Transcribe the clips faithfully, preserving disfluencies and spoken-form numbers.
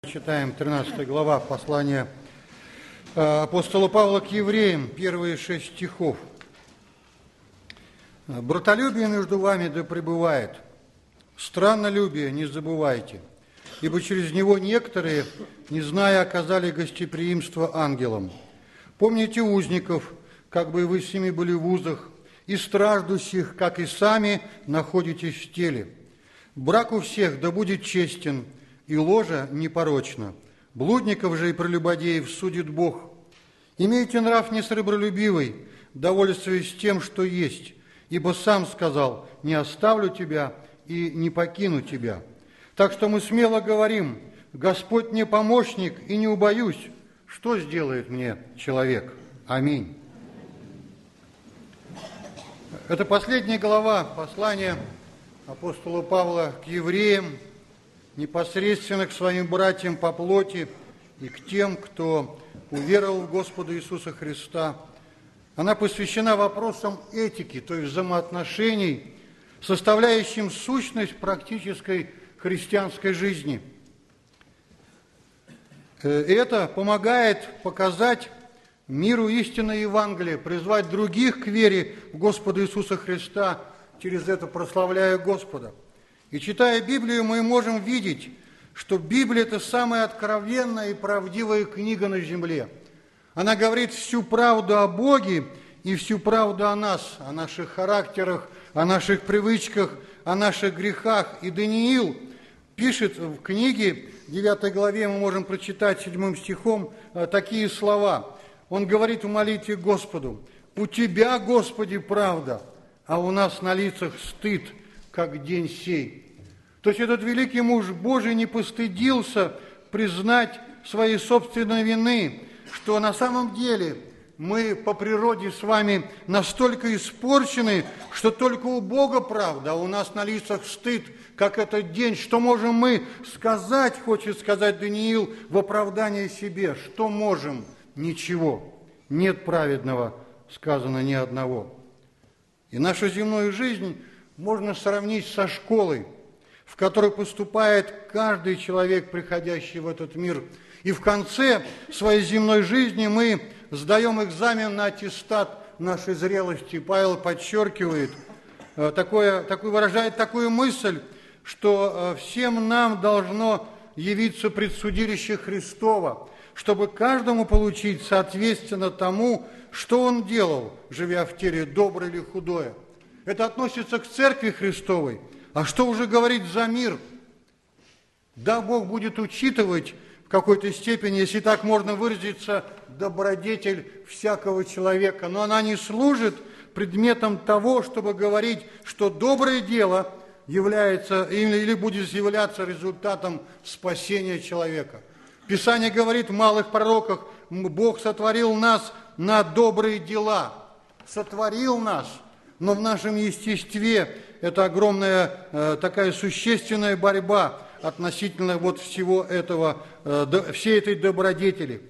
Читаем тринадцатая глава послания апостола Павла к евреям, первые шесть стихов. «Братолюбие между вами да пребывает, страннолюбие не забывайте, ибо через него некоторые, не зная, оказали гостеприимство ангелам. Помните узников, как бы вы с ними были в узах, и страждущих, как и сами находитесь в теле. Брак у всех да будет честен, и ложа непорочна. Блудников же и прелюбодеев судит Бог. Имейте нрав несребролюбивый, довольствуясь тем, что есть, ибо сам сказал: не оставлю тебя и не покину тебя. Так что мы смело говорим: Господь мне помощник, и не убоюсь, что сделает мне человек. Аминь». Это последняя глава послания апостола Павла к евреям, непосредственно к своим братьям по плоти и к тем, кто уверовал в Господа Иисуса Христа. Она посвящена вопросам этики, то есть взаимоотношений, составляющим сущность практической христианской жизни. И это помогает показать миру истинное Евангелие, призвать других к вере в Господа Иисуса Христа, через это прославляя Господа. И читая Библию, мы можем видеть, что Библия – это самая откровенная и правдивая книга на земле. Она говорит всю правду о Боге и всю правду о нас, о наших характерах, о наших привычках, о наших грехах. И Даниил пишет в книге, в девятой главе мы можем прочитать седьмым стихом такие слова. Он говорит в молитве Господу: «У Тебя, Господи, правда, а у нас на лицах стыд, как день сей». То есть этот великий муж Божий не постыдился признать своей собственной вины, что на самом деле мы по природе с вами настолько испорчены, что только у Бога правда, а у нас на лицах стыд, как этот день. Что можем мы сказать, хочет сказать Даниил, в оправдание себе? Что можем? Ничего. Нет праведного, сказано, ни одного. И нашу земную жизнь можно сравнить со школой, в которой поступает каждый человек, приходящий в этот мир. И в конце своей земной жизни мы сдаем экзамен на аттестат нашей зрелости. Павел подчеркивает, такое, такое, выражает такую мысль, что всем нам должно явиться предсудилище Христово, чтобы каждому получить соответственно тому, что он делал, живя в теле, доброе или худое. Это относится к Церкви Христовой. А что уже говорить за мир? Да, Бог будет учитывать в какой-то степени, если так можно выразиться, добродетель всякого человека, но она не служит предметом того, чтобы говорить, что доброе дело является или будет являться результатом спасения человека. Писание говорит в малых пророках: Бог сотворил нас на добрые дела. Сотворил нас, но в нашем естестве это огромная э, такая существенная борьба относительно вот всего этого, э, до, всей этой добродетели.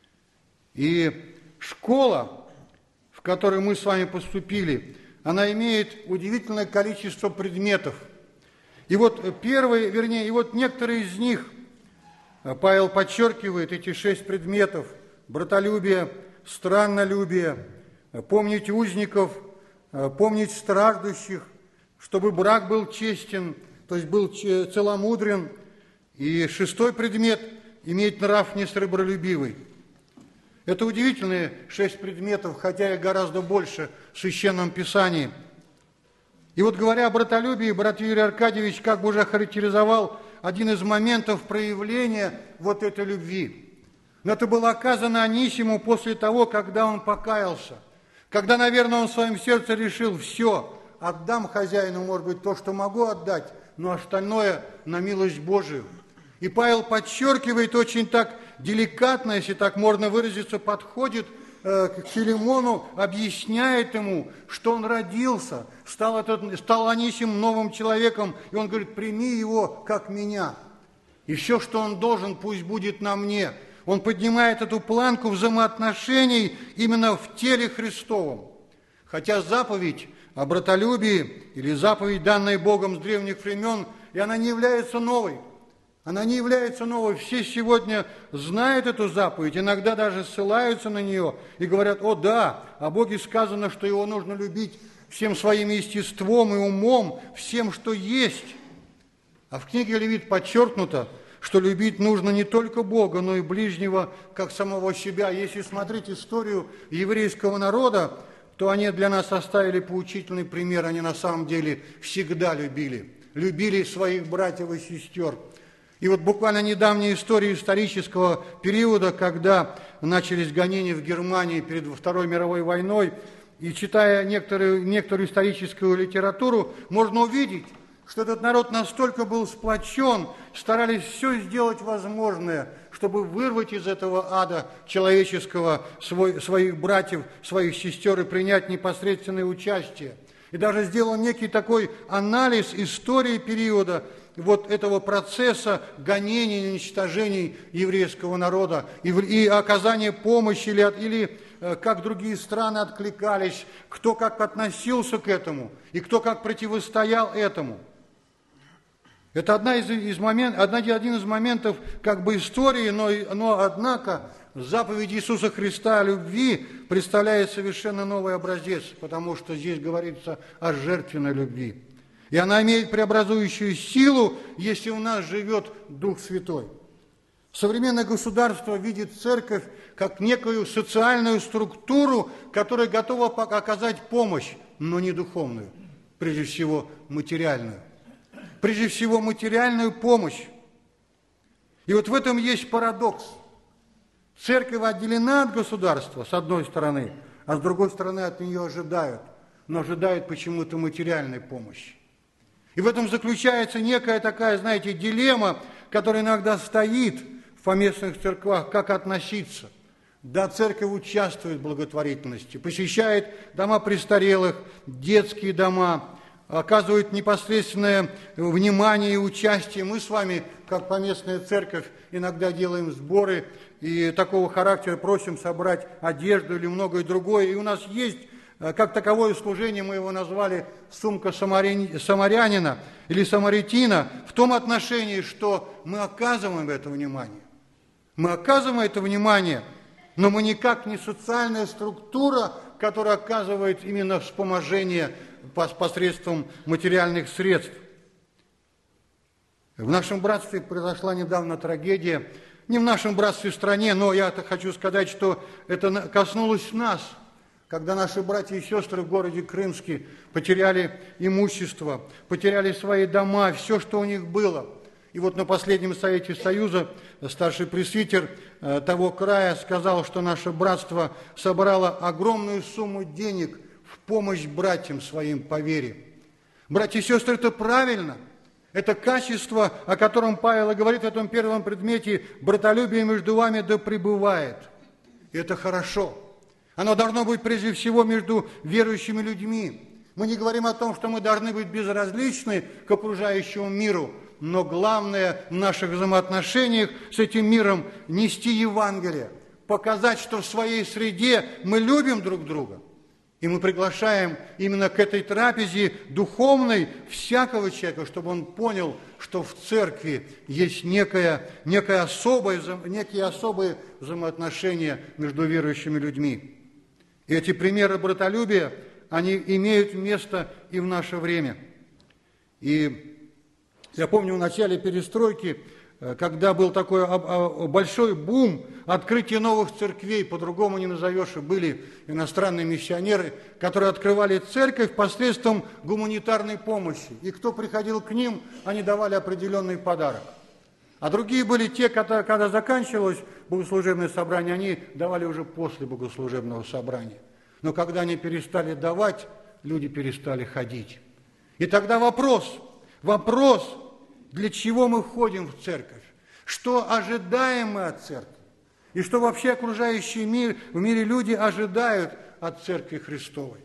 И школа, в которой мы с вами поступили, она имеет удивительное количество предметов. И вот первые, вернее, и вот некоторые из них, Павел подчеркивает эти шесть предметов: братолюбие, страннолюбие, помнить узников, помнить страждущих, чтобы брак был честен, то есть был целомудрен. И шестой предмет – иметь нрав несребролюбивый. Это удивительные шесть предметов, хотя и гораздо больше в Священном Писании. И вот говоря о братолюбии, брат Юрий Аркадьевич как бы уже охарактеризовал один из моментов проявления вот этой любви. Но это было оказано Анисиму после того, когда он покаялся, когда, наверное, он в своем сердце решил: все, отдам хозяину, может быть, то, что могу отдать, но остальное на милость Божию. И Павел подчеркивает очень так деликатно, если так можно выразиться, подходит э, к Филимону, объясняет ему, что он родился, стал, этот, стал Анисим новым человеком, и он говорит: прими его как меня, и все, что он должен, пусть будет на мне. Он поднимает эту планку взаимоотношений именно в теле Христовом. Хотя заповедь о братолюбии или заповедь, данная Богом с древних времен, и она не является новой. Она не является новой. Все сегодня знают эту заповедь, иногда даже ссылаются на нее и говорят: о да, о Боге сказано, что Его нужно любить всем своим естеством и умом, всем, что есть. А в книге Левит подчеркнуто, что любить нужно не только Бога, но и ближнего, как самого себя. Если смотреть историю еврейского народа, то они для нас оставили поучительный пример. Они на самом деле всегда любили. Любили своих братьев и сестер. И вот буквально недавняя история исторического периода, когда начались гонения в Германии перед Второй мировой войной, и читая некоторую, некоторую историческую литературу, можно увидеть, что этот народ настолько был сплочен, старались все сделать возможное, чтобы вырвать из этого ада человеческого свой, своих братьев, своих сестер и принять непосредственное участие. И даже сделал некий такой анализ истории периода вот этого процесса гонений и уничтожений еврейского народа и, и оказания помощи, или, или э, как другие страны откликались, кто как относился к этому и кто как противостоял этому. Это одна из, из момент, одна, один из моментов как бы истории, но, но однако заповедь Иисуса Христа о любви представляет совершенно новый образец, потому что здесь говорится о жертвенной любви. И она имеет преобразующую силу, если у нас живет Дух Святой. Современное государство видит церковь как некую социальную структуру, которая готова оказать помощь, но не духовную, прежде всего материальную. Прежде всего материальную помощь. И вот в этом есть парадокс. Церковь отделена от государства, с одной стороны, а с другой стороны от нее ожидают, но ожидают почему-то материальной помощи. И в этом заключается некая такая, знаете, дилемма, которая иногда стоит в поместных церквах, как относиться. Да, церковь участвует в благотворительности, посещает дома престарелых, детские дома, оказывает непосредственное внимание и участие. Мы с вами, как поместная церковь, иногда делаем сборы и такого характера, просим собрать одежду или многое другое. И у нас есть, как таковое служение, мы его назвали «Сумка самарянина» или «Самаритина», в том отношении, что мы оказываем это внимание. Мы оказываем это внимание, но мы никак не социальная структура, которая оказывает именно вспоможение посредством материальных средств. В нашем братстве произошла недавно трагедия, не в нашем братстве в стране, но я хочу сказать, что это коснулось нас, когда наши братья и сестры в городе Крымске потеряли имущество, потеряли свои дома, все, что у них было. И вот на последнем совете Союза старший пресвитер того края сказал, что наше братство собрало огромную сумму денег в помощь братьям своим по вере. Братья и сестры, это правильно. Это качество, о котором Павел говорит в этом первом предмете: братолюбие между вами да пребывает. И это хорошо. Оно должно быть прежде всего между верующими людьми. Мы не говорим о том, что мы должны быть безразличны к окружающему миру, но главное в наших взаимоотношениях с этим миром нести Евангелие, показать, что в своей среде мы любим друг друга. И мы приглашаем именно к этой трапезе духовной всякого человека, чтобы он понял, что в церкви есть некое, некое особое, некие особые взаимоотношения между верующими людьми. И эти примеры братолюбия, они имеют место и в наше время. И я помню, в начале перестройки, когда был такой большой бум открытия новых церквей, по-другому не назовешь, и были иностранные миссионеры, которые открывали церковь посредством гуманитарной помощи. И кто приходил к ним, они давали определенный подарок. А другие были те, когда, когда заканчивалось богослужебное собрание, они давали уже после богослужебного собрания. Но когда они перестали давать, люди перестали ходить. И тогда вопрос, вопрос, для чего мы ходим в церковь? Что ожидаем мы от церкви? И что вообще окружающий мир, в мире люди ожидают от Церкви Христовой?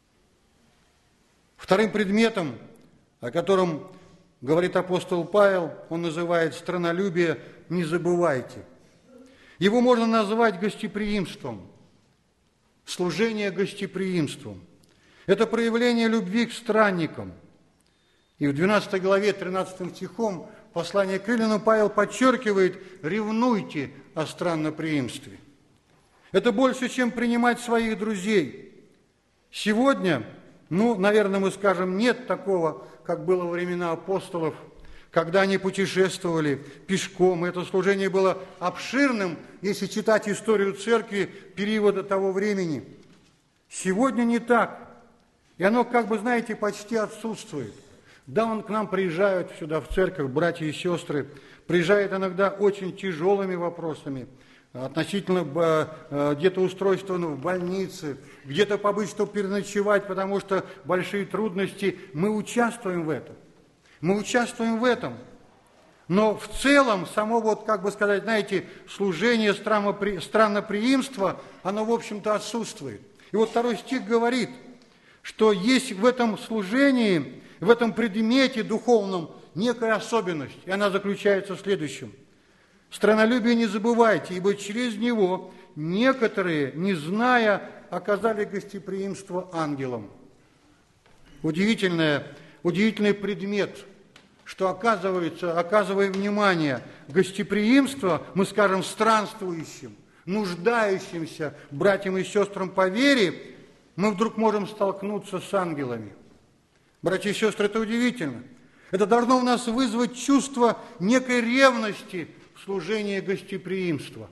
Вторым предметом, о котором говорит апостол Павел, он называет страннолюбие «не забывайте». Его можно назвать гостеприимством, служение гостеприимством. Это проявление любви к странникам. И в двенадцатой главе, тринадцатым стихом послании к Римлянам Павел подчеркивает: ревнуйте о странноприимстве. Это больше, чем принимать своих друзей. Сегодня, ну, наверное, мы скажем, нет такого, как было во времена апостолов, когда они путешествовали пешком. Это служение было обширным, если читать историю церкви периода того времени. Сегодня не так. И оно, как бы, знаете, почти отсутствует. Да, он к нам приезжают сюда в церковь, братья и сестры, приезжают иногда очень тяжелыми вопросами, относительно где-то устройства в больнице, где-то побыть, чтобы переночевать, потому что большие трудности. Мы участвуем в этом. Мы участвуем в этом. Но в целом, само, вот, как бы сказать, знаете, служение странноприимства, оно, в общем-то, отсутствует. И вот второй стих говорит, что есть в этом служении, в этом предмете духовном некая особенность, и она заключается в следующем. Страннолюбие не забывайте, ибо через него некоторые, не зная, оказали гостеприимство ангелам. Удивительное, удивительный предмет, что оказывается, оказывая внимание гостеприимство, мы скажем, странствующим, нуждающимся братьям и сестрам по вере, мы вдруг можем столкнуться с ангелами. Братья и сестры, это удивительно. Это должно в нас вызвать чувство некой ревности в служении гостеприимства.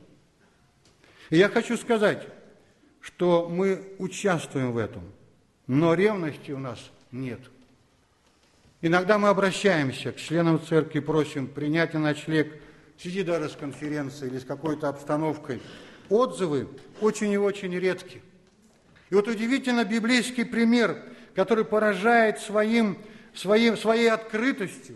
И я хочу сказать, что мы участвуем в этом, но ревности у нас нет. Иногда мы обращаемся к членам церкви, просим принять на ночлег, в связи даже с конференцией или с какой-то обстановкой. Отзывы очень и очень редки. И вот удивительно библейский пример, который поражает своим, своим, своей открытостью.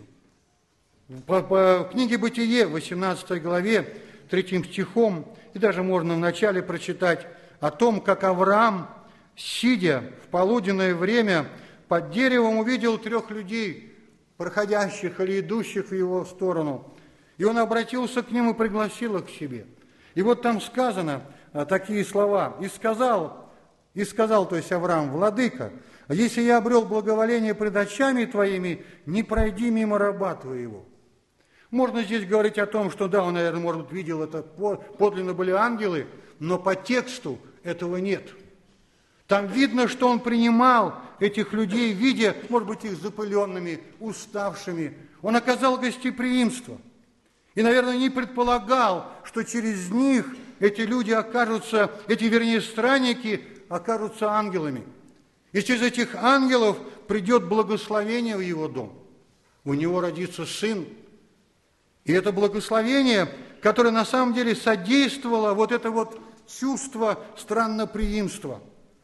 По, по книге «Бытие», в восемнадцатой главе, третьим стихом, и даже можно вначале прочитать о том, как Авраам, сидя в полуденное время, под деревом увидел трех людей, проходящих или идущих в его сторону. И он обратился к ним и пригласил их к себе. И вот там сказано а, такие слова. «И сказал, и сказал, то есть Авраам, владыка, если я обрел благоволение пред очами твоими, не пройди мимо раба твоего». Можно здесь говорить о том, что да, он, наверное, может быть, видел это, подлинно были ангелы, но по тексту этого нет. Там видно, что он принимал этих людей, видя, может быть, их запыленными, уставшими. Он оказал гостеприимство. И, наверное, не предполагал, что через них эти люди окажутся, эти, вернее, странники окажутся ангелами. И через этих ангелов придет благословение в его дом. У него родится сын. И это благословение, которое на самом деле содействовало вот это вот чувство странноприимства.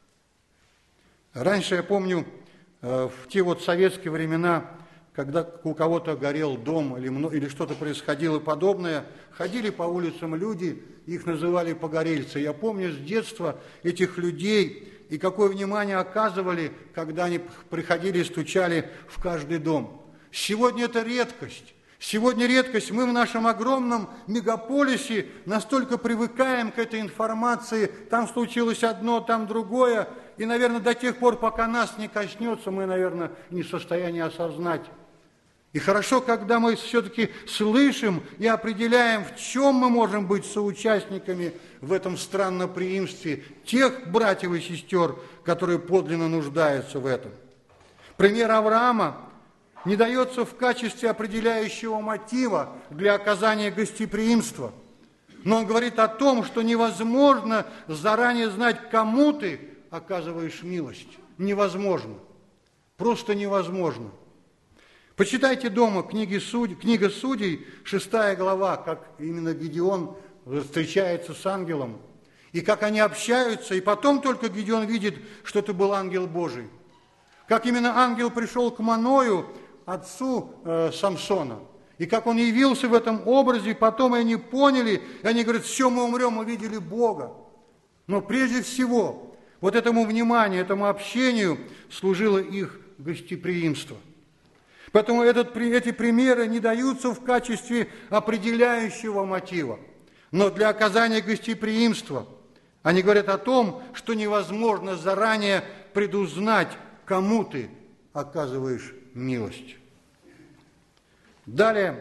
Раньше, я помню, в те вот советские времена, когда у кого-то горел дом или, или что-то происходило подобное, ходили по улицам люди, их называли погорельцы. Я помню с детства этих людей и какое внимание оказывали, когда они приходили и стучали в каждый дом. Сегодня это редкость. Сегодня редкость. Мы в нашем огромном мегаполисе настолько привыкаем к этой информации. Там случилось одно, там другое. И, наверное, до тех пор, пока нас не коснется, мы, наверное, не в состоянии осознать. И хорошо, когда мы все-таки слышим и определяем, в чем мы можем быть соучастниками в этом странноприимстве тех братьев и сестер, которые подлинно нуждаются в этом. Пример Авраама не дается в качестве определяющего мотива для оказания гостеприимства. Но он говорит о том, что невозможно заранее знать, кому ты оказываешь милость. Невозможно. Просто невозможно. Почитайте дома книги Судей, книга Судей, шестая глава, как именно Гедеон встречается с ангелом, и как они общаются, и потом только Гедеон видит, что это был ангел Божий. Как именно ангел пришел к Маною, отцу э, Самсона, и как он явился в этом образе, и потом они поняли, и они говорят, все, мы умрем, мы видели Бога. Но прежде всего, вот этому вниманию, этому общению служило их гостеприимство. Поэтому этот, эти примеры не даются в качестве определяющего мотива, но для оказания гостеприимства. Они говорят о том, что невозможно заранее предузнать, кому ты оказываешь милость. Далее,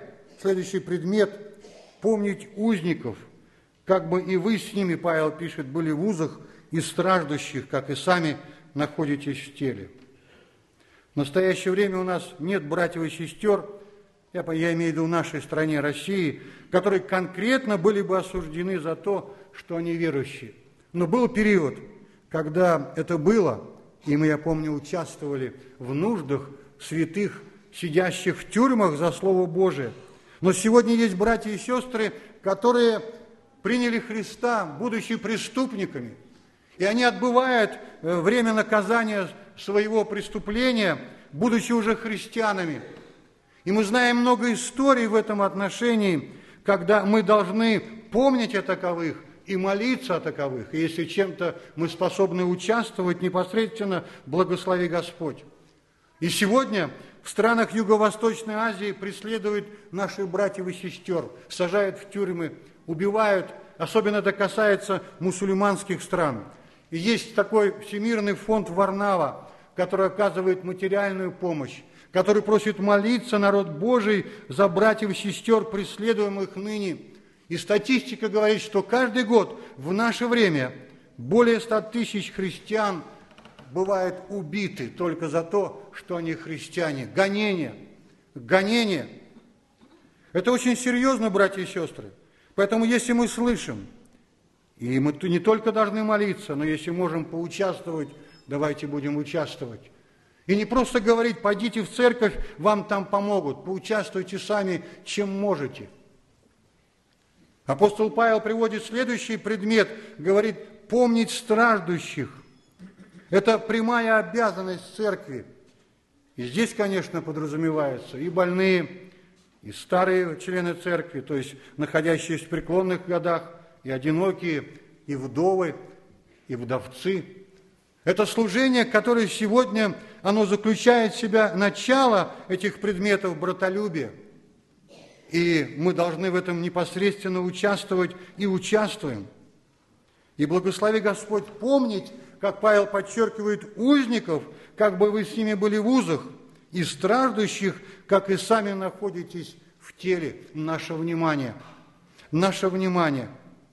следующий предмет – помнить узников, как бы и вы с ними, Павел пишет, были в узах и страждущих, как и сами находитесь в теле. В настоящее время у нас нет братьев и сестер, я, я имею в виду в нашей стране, России, которые конкретно были бы осуждены за то, что они верующие. Но был период, когда это было, и мы, я помню, участвовали в нуждах святых, сидящих в тюрьмах за Слово Божие. Но сегодня есть братья и сестры, которые приняли Христа, будучи преступниками, и они отбывают время наказания своего преступления, будучи уже христианами. И мы знаем много историй в этом отношении, когда мы должны помнить о таковых и молиться о таковых. И если чем-то мы способны участвовать, непосредственно благослови Господь. И сегодня в странах Юго-Восточной Азии преследуют наших братьев и сестер, сажают в тюрьмы, убивают. Особенно это касается мусульманских стран. И есть такой всемирный фонд Варнава, который оказывает материальную помощь, который просит молиться народ Божий за братьев и сестер, преследуемых ныне. И статистика говорит, что каждый год в наше время более ста тысяч христиан бывают убиты только за то, что они христиане. Гонение. Гонение. Это очень серьезно, братья и сестры. Поэтому, если мы слышим, и мы не только должны молиться, но если можем поучаствовать, давайте будем участвовать. И не просто говорить, пойдите в церковь, вам там помогут, поучаствуйте сами, чем можете. Апостол Павел приводит следующий предмет, говорит, помнить страждущих. Это прямая обязанность церкви. И здесь, конечно, подразумеваются и больные, и старые члены церкви, то есть находящиеся в преклонных годах, и одинокие, и вдовы, и вдовцы. Это служение, которое сегодня, оно заключает в себя начало этих предметов братолюбия. И мы должны в этом непосредственно участвовать и участвуем. И благослови Господь помнить, как Павел подчеркивает, узников, как бы вы с ними были в узах, и страждущих, как и сами находитесь в теле. Наше внимание. Наше внимание.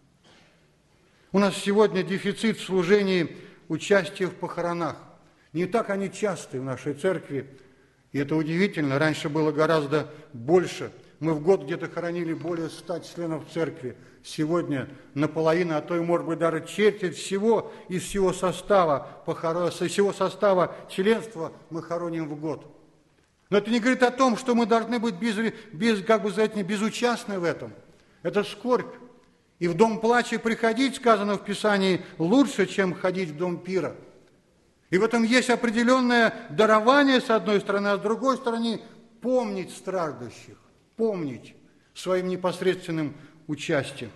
У нас сегодня дефицит в служении участия в похоронах. Не так они часты в нашей церкви, и это удивительно. Раньше было гораздо больше. Мы в год где-то хоронили более ста членов церкви. Сегодня наполовину, а то и, может быть, даже четверть всего из всего состава, похорон... из всего состава членства мы хороним в год. Но это не говорит о том, что мы должны быть без, без, как бы сказать, безучастны в этом. Это скорбь. И в дом плача приходить, сказано в Писании, лучше, чем ходить в дом пира. И в этом есть определенное дарование, с одной стороны, а с другой стороны, помнить страждущих, помнить своим непосредственным участием.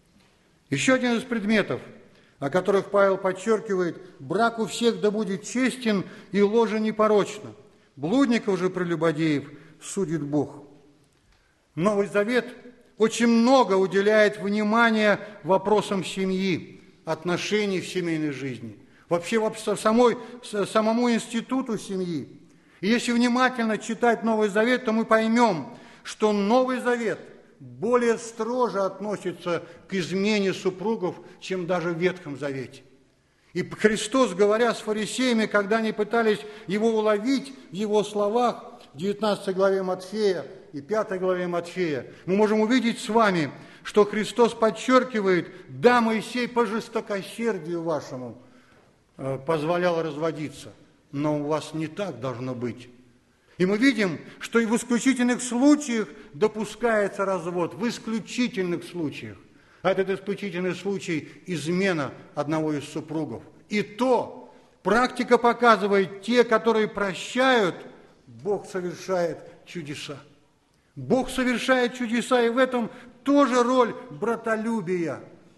Еще один из предметов, о которых Павел подчеркивает, брак у всех да будет честен и ложа непорочна. Блудников же прелюбодеев судит Бог. Новый Завет очень много уделяет внимания вопросам семьи, отношений в семейной жизни, вообще самой, самому институту семьи. И если внимательно читать Новый Завет, то мы поймем, что Новый Завет более строже относится к измене супругов, чем даже в Ветхом Завете. И Христос, говоря с фарисеями, когда они пытались его уловить в его словах, в девятнадцатой главе Матфея и пятой главе Матфея, мы можем увидеть с вами, что Христос подчеркивает, да, Моисей по жестокосердию вашему позволял разводиться, но у вас не так должно быть. И мы видим, что и в исключительных случаях допускается развод, в исключительных случаях. А этот исключительный случай – измена одного из супругов. И то практика показывает, те, которые прощают, Бог совершает чудеса. Бог совершает чудеса, и в этом тоже роль братолюбия.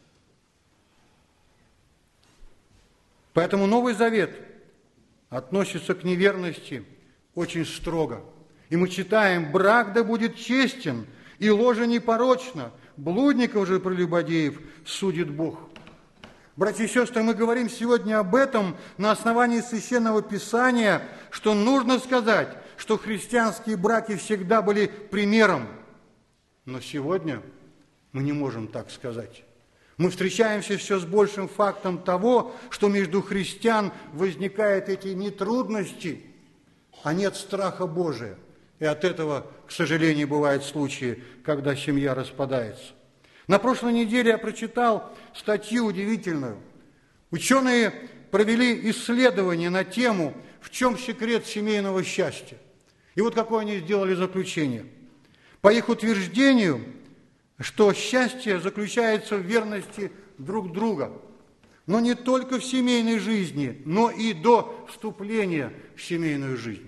Поэтому Новый Завет относится к неверности очень строго. И мы читаем, брак да будет честен, и ложа непорочна, блудников же прелюбодеев судит Бог. Братья и сестры, мы говорим сегодня об этом на основании Священного Писания, что нужно сказать, что христианские браки всегда были примером. Но сегодня мы не можем так сказать. Мы встречаемся все с большим фактом того, что между христиан возникают эти не трудности, а нет страха Божия. И от этого, к сожалению, бывают случаи, когда семья распадается. На прошлой неделе я прочитал статью удивительную. Ученые провели исследование на тему «В чем секрет семейного счастья?». И вот какое они сделали заключение. По их утверждению, что счастье заключается в верности друг друга, но не только в семейной жизни, но и до вступления в семейную жизнь.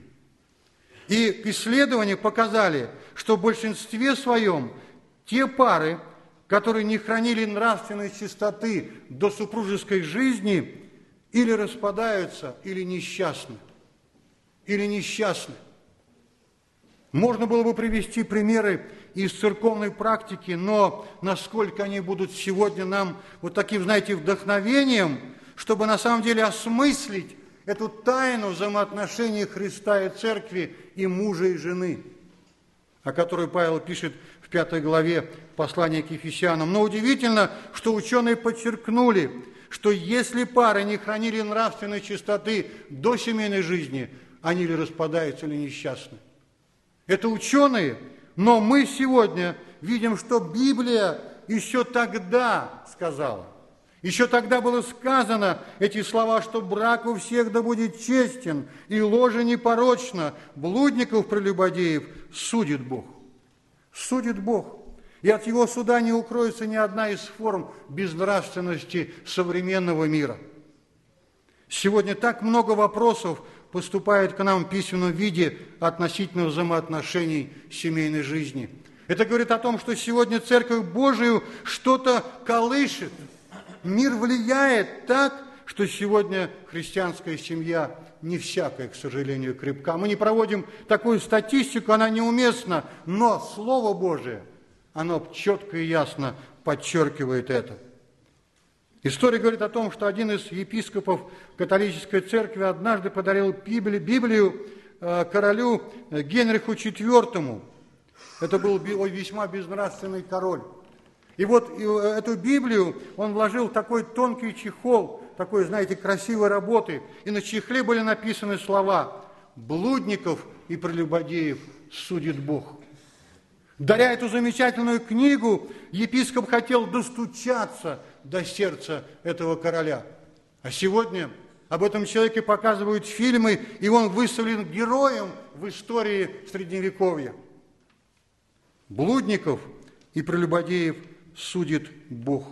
И исследования показали, что в большинстве своем те пары, которые не хранили нравственной чистоты до супружеской жизни, или распадаются, или несчастны. Или несчастны. Можно было бы привести примеры из церковной практики, но насколько они будут сегодня нам вот таким, знаете, вдохновением, чтобы на самом деле осмыслить эту тайну взаимоотношений Христа и Церкви и мужа и жены, о которой Павел пишет в пятой главе послания к Ефесянам. Но удивительно, что ученые подчеркнули, что если пары не хранили нравственной чистоты до семейной жизни, они или распадаются, или несчастны. Это ученые, но мы сегодня видим, что Библия еще тогда сказала. Еще тогда было сказано эти слова, что брак у всех да будет честен, и ложа непорочна, блудников, прелюбодеев судит Бог. Судит Бог. И от его суда не укроется ни одна из форм безнравственности современного мира. Сегодня так много вопросов поступает к нам в письменном виде относительно взаимоотношений семейной жизни. Это говорит о том, что сегодня Церковь Божию что-то колышет. Мир влияет так, что сегодня христианская семья не всякая, к сожалению, крепка. Мы не проводим такую статистику, она неуместна, но Слово Божие, оно четко и ясно подчеркивает это. История говорит о том, что один из епископов католической церкви однажды подарил Библию королю Генриху четвёртому. Это был весьма безнравственный король. И вот эту Библию он вложил в такой тонкий чехол, такой, знаете, красивой работы. И на чехле были написаны слова «Блудников и прелюбодеев судит Бог». Даря эту замечательную книгу, епископ хотел достучаться до сердца этого короля. А сегодня об этом человеке показывают фильмы, и он выставлен героем в истории Средневековья. Блудников и прелюбодеев судит Бог.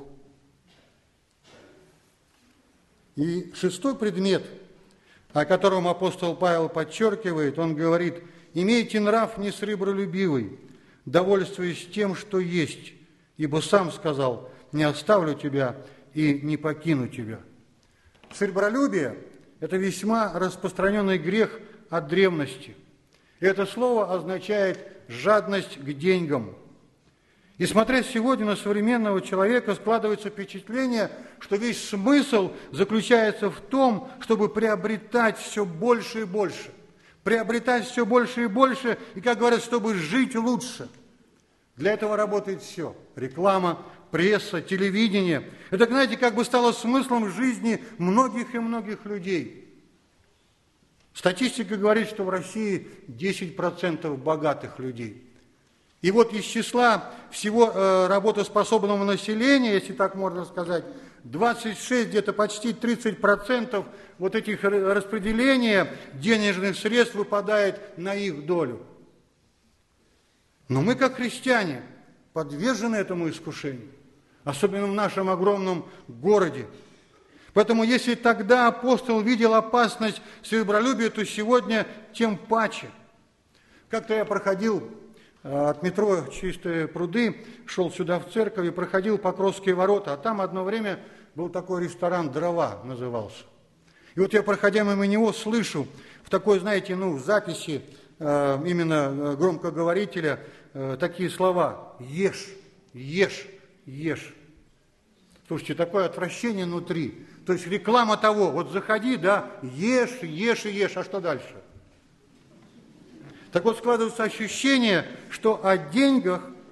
И шестой предмет, о котором апостол Павел подчеркивает, он говорит: «Имейте нрав несребролюбивый, довольствуясь тем, что есть, ибо сам сказал: не оставлю тебя и не покину тебя». Сребролюбие – это весьма распространенный грех от древности. И это слово означает жадность к деньгам. И смотря сегодня на современного человека, складывается впечатление, что весь смысл заключается в том, чтобы приобретать все больше и больше. Приобретать все больше и больше, и, как говорят, чтобы жить лучше. Для этого работает все. Реклама, пресса, телевидение. Это, знаете, как бы стало смыслом жизни многих и многих людей. Статистика говорит, что в России десять процентов богатых людей. И вот из числа всего э, работоспособного населения, если так можно сказать, двадцать шесть, где-то почти тридцать процентов вот этих распределения денежных средств выпадает на их долю. Но мы, как христиане, подвержены этому искушению, особенно в нашем огромном городе. Поэтому, если тогда апостол видел опасность сребролюбия, то сегодня тем паче. Как-то я проходил от метро «Чистые пруды», шел сюда в церковь и проходил Покровские ворота, а там одно время был такой ресторан «Дрова» назывался. И вот я, проходя мимо него, слышу в такой, знаете, ну, записи э, именно громкоговорителя э, такие слова: «Ешь, ешь, ешь». Слушайте, такое отвращение внутри. То есть реклама того: вот заходи, да, ешь, ешь и ешь, а что дальше? Так вот, складывается ощущение, что о деньгах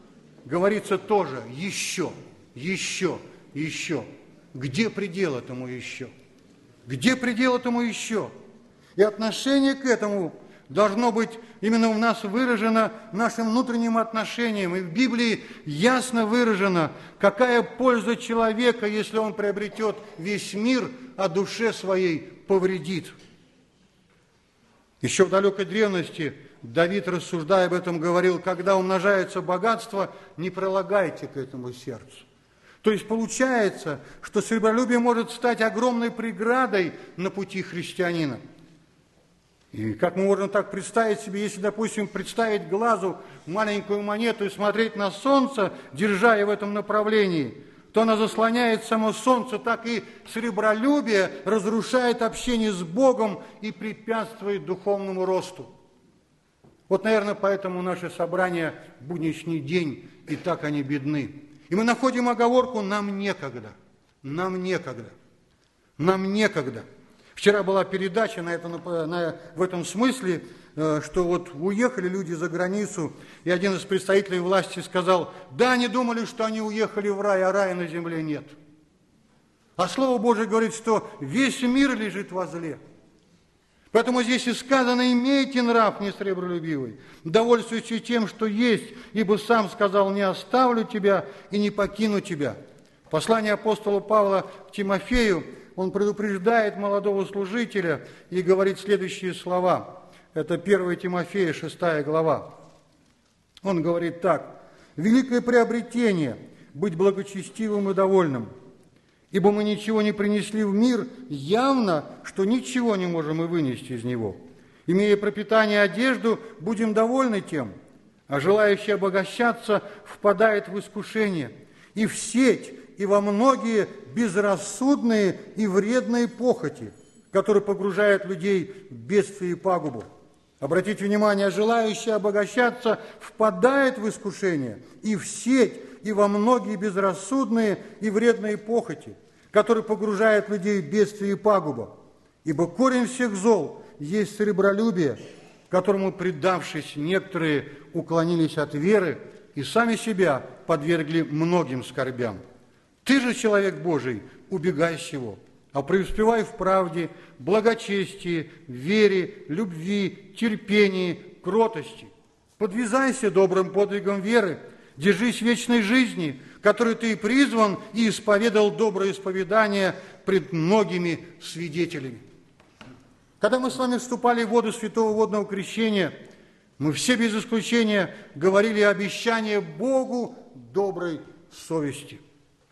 говорится тоже «еще», «еще», «еще». Где предел этому «еще»? Где предел этому «еще»? И отношение к этому должно быть именно у нас выражено нашим внутренним отношением. И в Библии ясно выражено, какая польза человека, если он приобретет весь мир, а душе своей повредит. Еще в далекой древности Давид, рассуждая об этом, говорил: когда умножается богатство, не прилагайте к этому сердцу. То есть получается, что сребролюбие может стать огромной преградой на пути христианина. И как мы можем так представить себе, если, допустим, представить глазу маленькую монету и смотреть на солнце, держа ее в этом направлении, то она заслоняет само солнце, так и сребролюбие разрушает общение с Богом и препятствует духовному росту. Вот, наверное, поэтому наши собрания в будничный день и так они бедны. И мы находим оговорку «нам некогда», «нам некогда», «нам некогда». Вчера была передача на это, на, в этом смысле, что вот уехали люди за границу, и один из представителей власти сказал: да, они думали, что они уехали в рай, а рая на земле нет. А Слово Божие говорит, что весь мир лежит возле. Поэтому здесь и сказано: имейте нрав несребролюбивый, довольствуйтесь тем, что есть, ибо сам сказал: не оставлю тебя и не покину тебя. Послание апостола Павла к Тимофею, он предупреждает молодого служителя и говорит следующие слова. Это первое Тимофея, шестая глава. Он говорит так: «Великое приобретение – быть благочестивым и довольным, ибо мы ничего не принесли в мир, явно, что ничего не можем и вынести из него. Имея пропитание и одежду, будем довольны тем, а желающий обогащаться впадает в искушение и в сеть, и во многие безрассудные и вредные похоти, которые погружают людей в бедствие и пагубу. Обратите внимание, желающий обогащаться впадает в искушение и в сеть, и во многие безрассудные и вредные похоти, которые погружают людей в бедствие и пагуба. Ибо корень всех зол есть сребролюбие, которому, предавшись, некоторые уклонились от веры и сами себя подвергли многим скорбям. Ты же, человек Божий, убегай сего, а преуспевай в правде, благочестии, вере, любви, терпении, кротости. Подвязайся добрым подвигом веры, держись вечной жизни, которой ты и призван, и исповедал доброе исповедание пред многими свидетелями». Когда мы с вами вступали в воду святого водного крещения, мы все без исключения говорили обещание Богу доброй совести.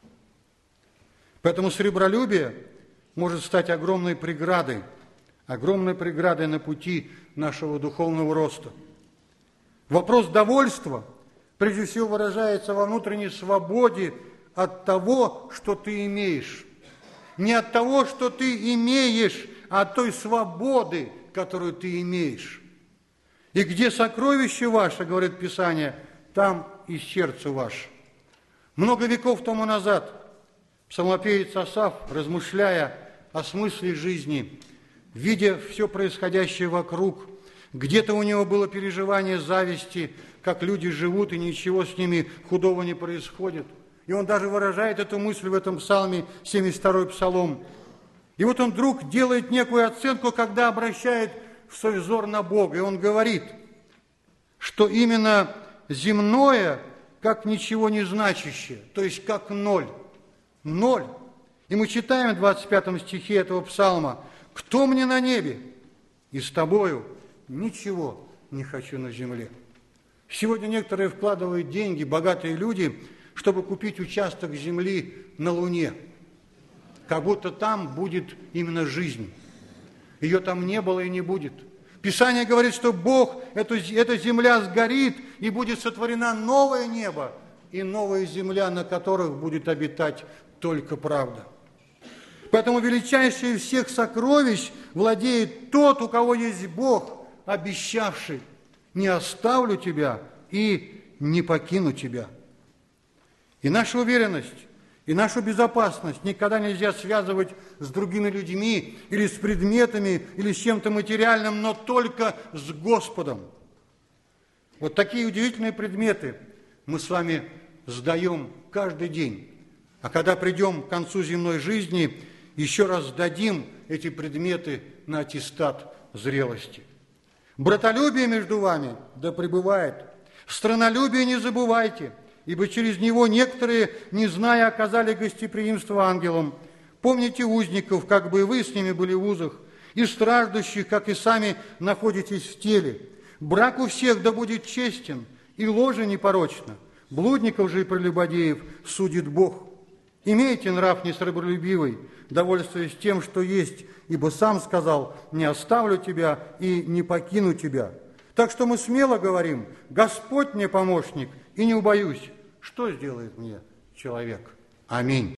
Поэтому сребролюбие может стать огромной преградой, огромной преградой на пути нашего духовного роста. Вопрос довольства прежде всего выражается во внутренней свободе от того, что ты имеешь. Не от того, что ты имеешь, а от той свободы, которую ты имеешь. И где сокровище ваше, говорит Писание, там и сердце ваше. Много веков тому назад псалмопевец Асаф, размышляя о смысле жизни, видя все происходящее вокруг, где-то у него было переживание зависти, как люди живут, и ничего с ними худого не происходит. И он даже выражает эту мысль в этом псалме, семьдесят второй псалом. И вот он вдруг делает некую оценку, когда обращает свой взор на Бога. И он говорит, что именно земное, как ничего не значащее, то есть как ноль. Ноль. И мы читаем в двадцать пятом стихе этого псалма: «Кто мне на небе? И с тобою ничего не хочу на земле». Сегодня некоторые вкладывают деньги, богатые люди, чтобы купить участок земли на Луне. Как будто там будет именно жизнь. Ее там не было и не будет. Писание говорит, что Бог, эту, эта земля сгорит, и будет сотворена новое небо и новая земля, на которых будет обитать только правда. Поэтому величайшее из всех сокровищ владеет тот, у кого есть Бог, обещавший: не оставлю тебя и не покину тебя. И наша уверенность, и нашу безопасность никогда нельзя связывать с другими людьми или с предметами, или с чем-то материальным, но только с Господом. Вот такие удивительные предметы мы с вами сдаем каждый день. А когда придем к концу земной жизни, еще раз сдадим эти предметы на аттестат зрелости. Братолюбие между вами да пребывает. Странолюбие не забывайте, ибо через него некоторые, не зная, оказали гостеприимство ангелам. Помните узников, как бы и вы с ними были в узах, и страждущих, как и сами находитесь в теле. Брак у всех да будет честен, и ложа непорочна. Блудников же и прелюбодеев судит Бог. Имейте нрав несребролюбивый, довольствуясь тем, что есть, ибо сам сказал: не оставлю тебя и не покину тебя. Так что мы смело говорим: Господь мне помощник, и не убоюсь, что сделает мне человек. Аминь.